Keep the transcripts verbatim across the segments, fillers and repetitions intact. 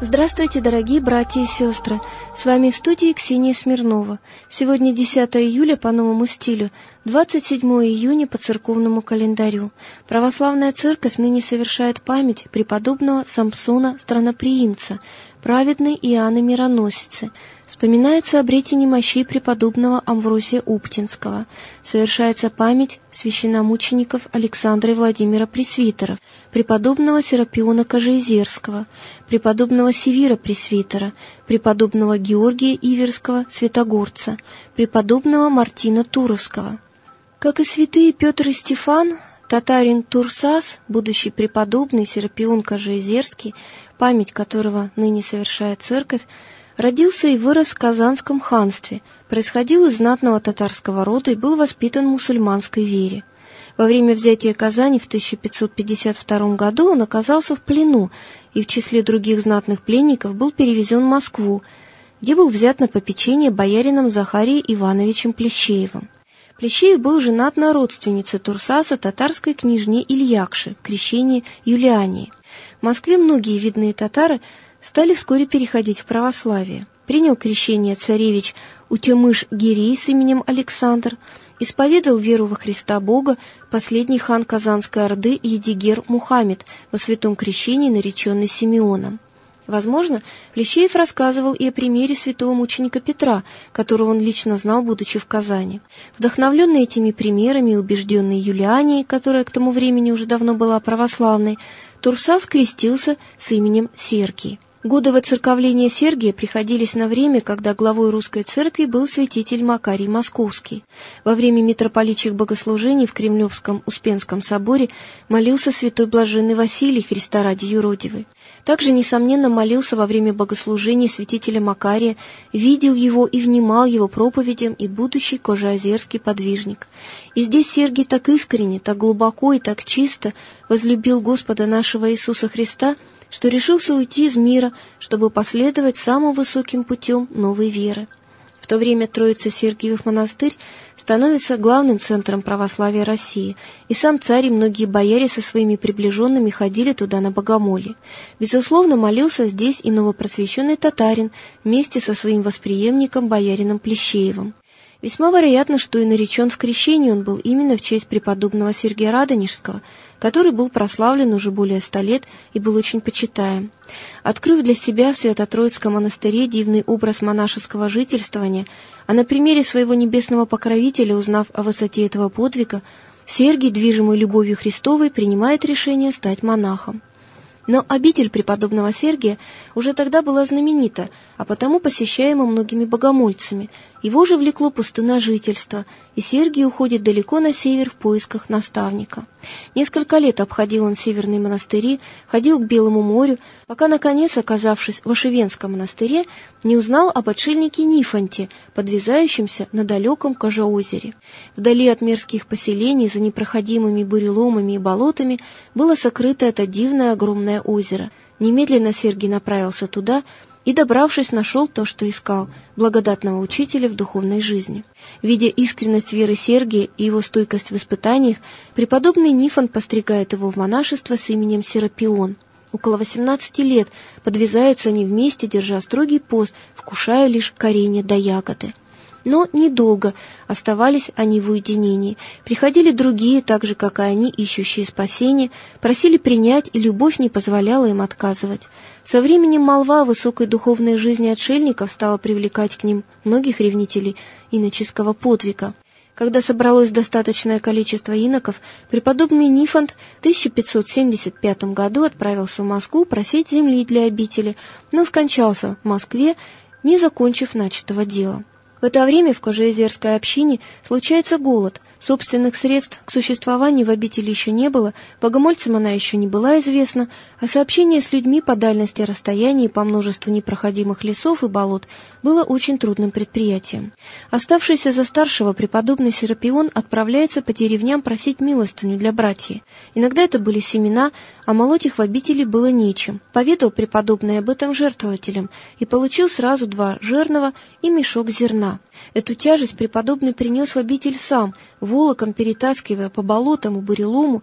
Здравствуйте, дорогие братья и сестры! С вами в студии Ксения Смирнова. Сегодня десятое июля по новому стилю, двадцать седьмое июня по церковному календарю. Православная церковь ныне совершает память преподобного Самсона Странноприимца, праведной Иоанны Мироносицы. Вспоминается обретение мощей преподобного Амвросия Уптинского. Совершается память священномучеников Александра и Владимира Пресвитеров, преподобного Серапиона Кожеизерского, преподобного Севира Пресвитера, преподобного Георгия Иверского Святогорца, преподобного Мартина Туровского. Как и святые Петр и Стефан, татарин Турсас, будущий преподобный Серапион Кожеизерский, память которого ныне совершает церковь, родился и вырос в Казанском ханстве, происходил из знатного татарского рода и был воспитан в мусульманской вере. Во время взятия Казани в тысяча пятьсот пятьдесят втором году он оказался в плену и в числе других знатных пленников был перевезен в Москву, где был взят на попечение боярином Захарием Ивановичем Плещеевым. Плещеев был женат на родственнице Турсаса, татарской княжне Ильякши, в крещении Юлиании. В Москве многие видные татары стали вскоре переходить в православие. Принял крещение царевич Утемыш-Гирей с именем Александр, исповедал веру во Христа Бога последний хан Казанской Орды Едигер Мухаммед во святом крещении, нареченный Симеоном. Возможно, Плещеев рассказывал и о примере святого мученика Петра, которого он лично знал, будучи в Казани. Вдохновленный этими примерами и убежденный Юлианией, которая к тому времени уже давно была православной, Турсас крестился с именем Сергий. Годы воцерковления Сергия приходились на время, когда главой русской церкви был святитель Макарий Московский. Во время митрополичьих богослужений в Кремлевском Успенском соборе молился святой блаженный Василий, Христа ради юродивый. Также, несомненно, молился во время богослужения святителя Макария, видел его и внимал его проповедям и будущий кожеозерский подвижник. И здесь Сергий так искренне, так глубоко и так чисто возлюбил Господа нашего Иисуса Христа, что решился уйти из мира, чтобы последовать самым высоким путем новой веры. В то время Троице-Сергиев монастырь становится главным центром православия России, и сам царь и многие бояре со своими приближенными ходили туда на богомолье. Безусловно, молился здесь и новопросвещенный татарин вместе со своим восприемником боярином Плещеевым. Весьма вероятно, что и наречен в крещении он был именно в честь преподобного Сергия Радонежского, который был прославлен уже более ста лет и был очень почитаем. Открыв для себя в Свято-Троицком монастыре дивный образ монашеского жительствования, а на примере своего небесного покровителя, узнав о высоте этого подвига, Сергий, движимый любовью Христовой, принимает решение стать монахом. Но обитель преподобного Сергия уже тогда была знаменита, а потому посещаема многими богомольцами. Его же влекло пустынножительство, и Сергий уходит далеко на север в поисках наставника. Несколько лет обходил он северные монастыри, ходил к Белому морю, пока, наконец, оказавшись в Ошевенском монастыре, не узнал об отшельнике Нифонте, подвязающемся на далеком Кожеозере. Вдали от мерзких поселений, за непроходимыми буреломами и болотами, было сокрыто это дивное огромное озеро. Немедленно Сергий направился туда и, добравшись, нашел то, что искал – благодатного учителя в духовной жизни. Видя искренность веры Сергия и его стойкость в испытаниях, преподобный Нифонт постригает его в монашество с именем Серапион. Около восемнадцати лет подвязаются они вместе, держа строгий пост, вкушая лишь коренья да ягоды. Но недолго оставались они в уединении. Приходили другие, так же, как и они, ищущие спасения, просили принять, и любовь не позволяла им отказывать. Со временем молва о высокой духовной жизни отшельников стала привлекать к ним многих ревнителей иноческого подвига. Когда собралось достаточное количество иноков, преподобный Нифонт в тысяча пятьсот семьдесят пятом году отправился в Москву просить земли для обители, но скончался в Москве, не закончив начатого дела. В это время в Кожеизерской общине случается голод. Собственных средств к существованию в обители еще не было, богомольцам она еще не была известна, а сообщение с людьми по дальности расстояний и по множеству непроходимых лесов и болот было очень трудным предприятием. Оставшийся за старшего преподобный Серапион отправляется по деревням просить милостыню для братьев. Иногда это были семена, а молоть их в обители было нечем. Поведал преподобный об этом жертвователям и получил сразу два жернова и мешок зерна. Эту тяжесть преподобный принес в обитель сам, волоком перетаскивая по болотам и бурелому,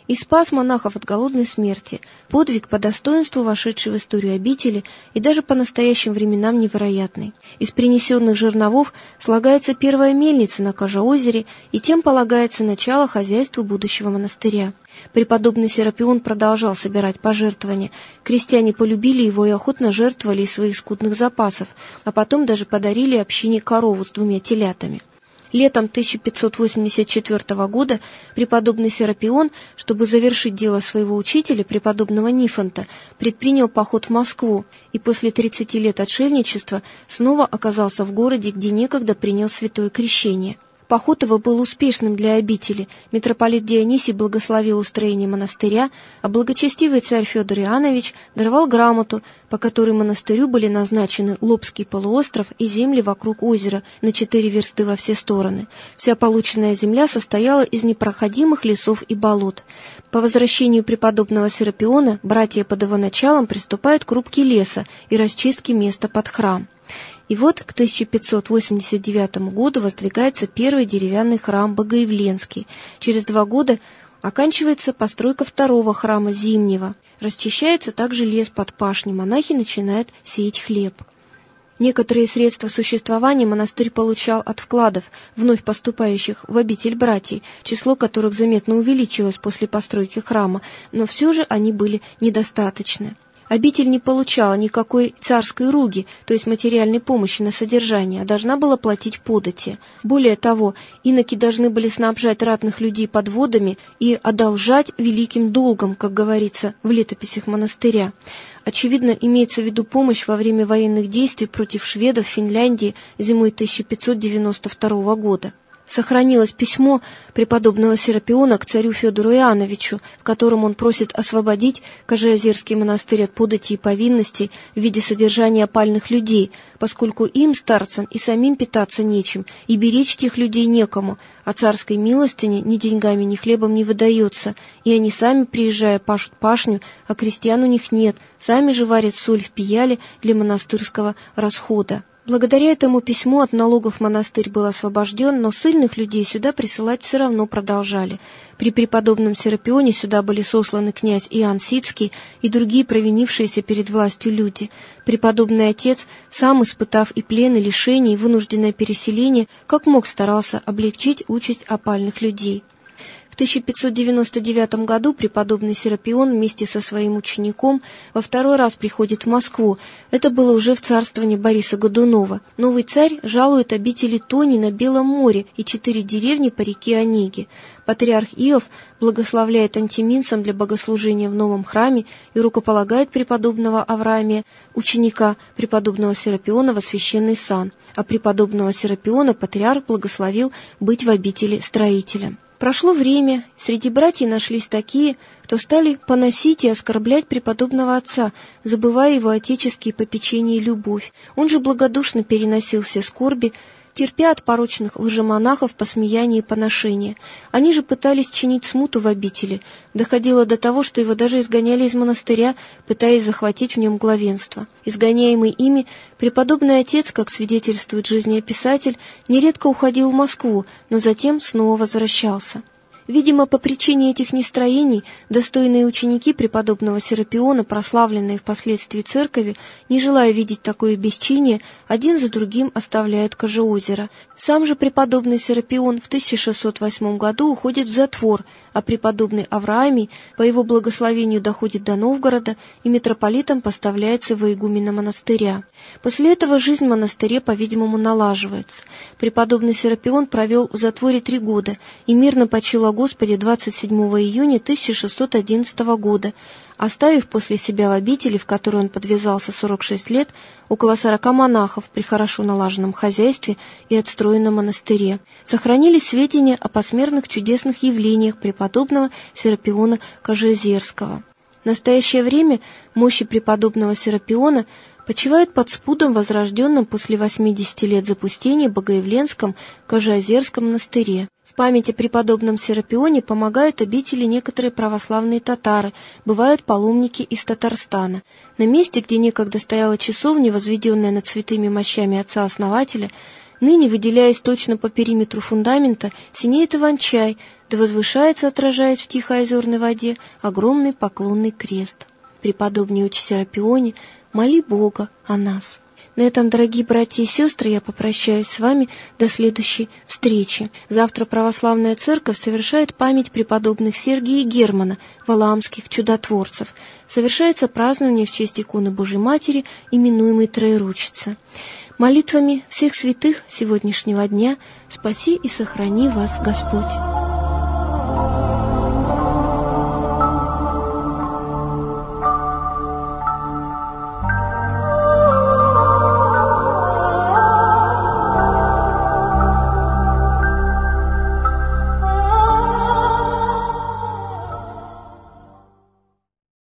и спас монахов от голодной смерти. Подвиг по достоинству вошедший в историю обители и даже по настоящим временам невероятный. Из принесенных жерновов слагается первая мельница на Кожеозере, и тем полагается начало хозяйству будущего монастыря. Преподобный Серапион продолжал собирать пожертвования. Крестьяне полюбили его и охотно жертвовали из своих скудных запасов, а потом даже подарили общине корову с двумя телятами. Летом тысяча пятьсот восемьдесят четвёртого года преподобный Серапион, чтобы завершить дело своего учителя, преподобного Нифонта, предпринял поход в Москву и после тридцати лет отшельничества снова оказался в городе, где некогда принял святое крещение. Поход его был успешным для обители. Митрополит Дионисий благословил устроение монастыря, а благочестивый царь Федор Иоаннович даровал грамоту, по которой монастырю были назначены Лобский полуостров и земли вокруг озера на четыре версты во все стороны. Вся полученная земля состояла из непроходимых лесов и болот. По возвращению преподобного Серапиона братья под его началом приступают к рубке леса и расчистке места под храм. И вот к тысяча пятьсот восемьдесят девятому году воздвигается первый деревянный храм Богоявленский. Через два года оканчивается постройка второго храма Зимнего. Расчищается также лес под пашней, монахи начинают сеять хлеб. Некоторые средства существования монастырь получал от вкладов, вновь поступающих в обитель братьев, число которых заметно увеличилось после постройки храма, но все же они были недостаточны. Обитель не получала никакой царской руги, то есть материальной помощи на содержание, а должна была платить подати. Более того, иноки должны были снабжать ратных людей подводами и одолжать великим долгом, как говорится в летописях монастыря. Очевидно, имеется в виду помощь во время военных действий против шведов в Финляндии зимой тысяча пятьсот девяносто второго года. Сохранилось письмо преподобного Серапиона к царю Федору Иоанновичу, в котором он просит освободить Кожеозерский монастырь от подати и повинностей в виде содержания опальных людей, поскольку им, старцам, и самим питаться нечем, и беречь тех людей некому, а царской милостыни ни деньгами, ни хлебом не выдается, и они сами, приезжая, пашут пашню, а крестьян у них нет, сами же варят соль в пияле для монастырского расхода. Благодаря этому письму от налогов монастырь был освобожден, но ссыльных людей сюда присылать все равно продолжали. При преподобном Серапионе сюда были сосланы князь Иоанн Сицкий и другие провинившиеся перед властью люди. Преподобный отец, сам испытав и плен, и лишение, и вынужденное переселение, как мог старался облегчить участь опальных людей. В тысяча пятьсот девяносто девятом году преподобный Серапион вместе со своим учеником во второй раз приходит в Москву. Это было уже в царствовании Бориса Годунова. Новый царь жалует обители Тони на Белом море и четыре деревни по реке Онеге. Патриарх Иов благословляет антиминцам для богослужения в новом храме и рукополагает преподобного Авраамия, ученика преподобного Серапиона, во священный сан, а преподобного Серапиона патриарх благословил быть в обители строителем. Прошло время, среди братьев нашлись такие, кто стали поносить и оскорблять преподобного отца, забывая его отеческие попечения и любовь. Он же благодушно переносил все скорби, терпя от порочных лжемонахов посмеяния и поношения. Они же пытались чинить смуту в обители. Доходило до того, что его даже изгоняли из монастыря, пытаясь захватить в нем главенство. Изгоняемый ими, преподобный отец, как свидетельствует жизнеописатель, нередко уходил в Москву, но затем снова возвращался. Видимо, по причине этих нестроений достойные ученики преподобного Серапиона, прославленные впоследствии церкови, не желая видеть такое бесчиние, один за другим оставляют Кожеозеро. Сам же преподобный Серапион в тысяча шестьсот восьмом году уходит в затвор, а преподобный Авраамий по его благословению доходит до Новгорода и митрополитом поставляется во игумена монастыря. После этого жизнь в монастыре, по-видимому, налаживается. Преподобный Серапион провел в затворе три года и мирно почил о Господе двадцать седьмого июня тысяча шестьсот одиннадцатого года, оставив после себя в обители, в которой он подвязался сорок шесть лет, около сорока монахов при хорошо налаженном хозяйстве и отстроенном монастыре. Сохранились сведения о посмертных чудесных явлениях преподобного Серапиона Кожеозерского. В настоящее время мощи преподобного Серапиона почивают под спудом, возрожденным после восьмидесяти лет запустения в Богоявленском Кожеозерском монастыре. В память о преподобном Серапионе помогают обители некоторые православные татары, бывают паломники из Татарстана. На месте, где некогда стояла часовня, возведенная над святыми мощами отца-основателя, Ныне, выделяясь точно по периметру фундамента, синеет иван-чай, да возвышается, отражаясь в тихой озерной воде, огромный поклонный крест. Преподобный отче Серапионе, моли Бога о нас. На этом, дорогие братья и сестры, я попрощаюсь с вами до следующей встречи. Завтра Православная Церковь совершает память преподобных Сергия и Германа, валаамских чудотворцев. Совершается празднование в честь иконы Божьей Матери, именуемой Троеручица. Молитвами всех святых сегодняшнего дня спаси и сохрани вас Господь.